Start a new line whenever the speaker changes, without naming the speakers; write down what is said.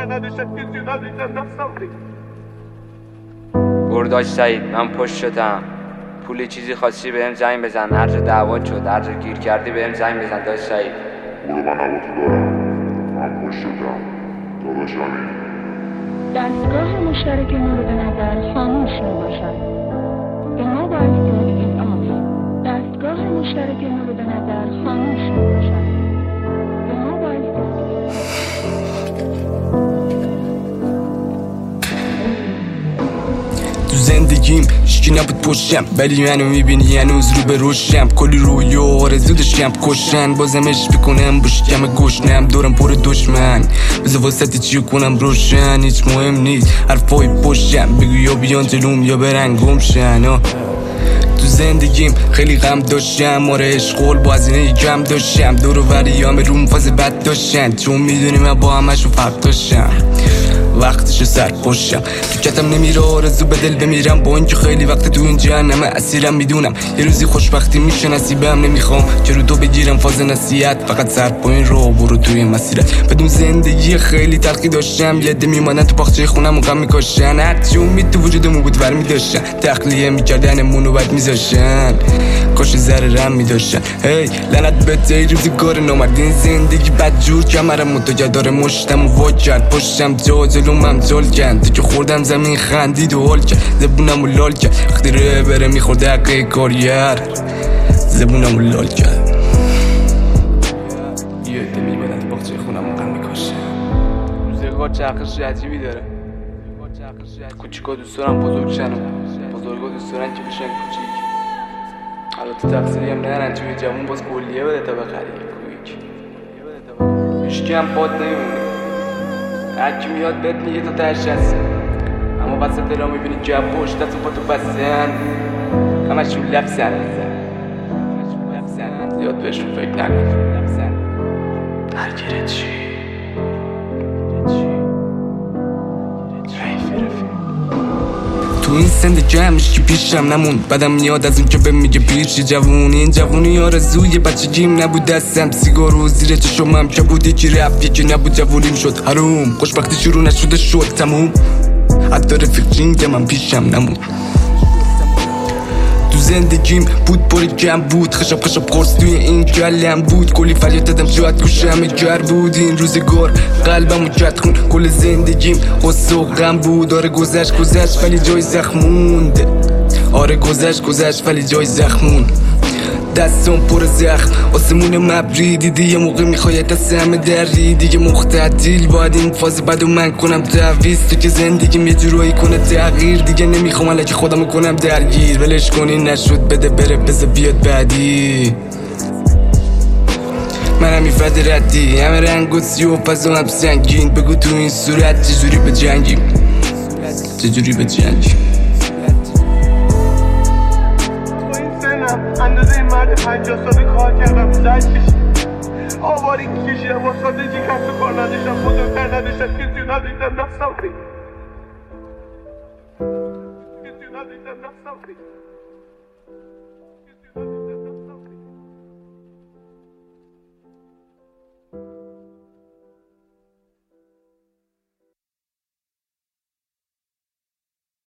برداش سعید، من پشت شدم. پولی چیزی خواستی بهم زنگ بزن، هر جا دعوات شد، هر جا گیر کردی بهم زنگ بزن. داش سعید
برو، من هواتو دارم. من پشت شدم داداش امین.
دستگاه مشترک مورد نظر خاموش میباشد. The mobile phone is off. دستگاه مشترک مورد نظر خاموش میباشد. The mobile phone is off.
تو زندگیم هیچکی نبود پشتم، ولی منو میبینی هنوز رو به رشدم. کلی روی و آرزو داشتم کشن، بازم عشق بکنم با شکم گشنم. دورم پر دشمن، بذار واسطی چیو کنم روشن. هیچ مهم نیست حرفای پشتم، بگو یا بیان جلوم یا برن گمشن. تو زندگیم خیلی غم داشتم، آره عشق با هزینه کم داشتم. دور و وریام روم فاز بد داشتن، چون میدونی من با همشون فرق داشتم. وقتشو سر پشتم تو کتم نمیره آرزو به دل بمیرم، با اینکه خیلی وقت تو این جهنمه اسیرم. میدونم یه روزی خوشبختی میشه نصیبم، نمیخوام که رو تو بگیرم فاز نصیحت. فقط سر پایین رو برو توی مسیرت. بدون زندگی خیلی تلخی داشتم، یه عده میمانن تو باغچه خونم و غم میکاشن. هرچی امید تو وجودمون بود برمی داشتن، تخلیه میکردنمون و بد میذاشتن. کاش ذره رم میداشتن. هی لعنت به تی روزگار نامردین، زندگی بدجور کمرم متوجه داره مشتم و وا کرد. پشتم جا جلومم جال کند، تو که خوردم زمین خندید و حال کرد. زبونم و لال کرد وقتی ره بره میخورد حقه کارگر. زبونم و لال کرد. یه عده میبادن تو باغچه خونم و غم میکاشن. روزگار چرخش عجیبی داره. کوچیکا دوست دارن بزرگ شن و بزرگا دوست دارن که بشن کوچیک. البته تقصیری هم نرن، توی جوون باز کلیه بده تا بخری کویک. هیچکی هم باد نمیمونه، هرکی میاد بهت میگه تا تهش هست. اما وسط را میبینی که پشت دست و پا تو بستن، همشون لفظن. زیاد بهشون فکر نکن. درگیره چی؟ تو این زندگی همیشه پیشم نمون، بدم میاد از اون که بهم میگه پیشی جوونی. این جوونی آرزوی بچگیم نبود، دستم سیگار و زیر چشمم که بود. یکی رفت یکی نبود، جوونیم شد حروم. خوشبختی شروع نشده شد تموم، حتی رفیقین که من پیشم نمون. تو زندگیم بود پری کم بود، خشب قرص توی این کلم بود. کلی فریاد دادم شاید گوشم گر بود. این روزگار قلبمو کرد خون، کل زندگیم غصه و غم بود. آره گذشت ولی جای زخموند. آره گذشت ولی جای زخمون. دستم پر زخم، آسمون مبری دیدی. یه موقع میخوای دست همه دری دیگه مختدیل. باید این فاز بدو من کنم تعویز، تو که زندگیم یه جورایی کنه تغییر. دیگه نمیخوام الکی خودمو کنم درگیر. ولش کنی نشد بده بره، بذار بیاد بعدی. من همی فد ردی، همه رنگ و سیاه و فضا هم سنگین. بگو تو این صورت چجوری به جنگیم، چجوری به جنگیم.
اندازه این مرد 50 ساله کار کردم، زد کشید، آواری کشیدم، با سادگی کسب و کار نداشتم، بزرگتر نداشتم، کسی نداشتم، نفسم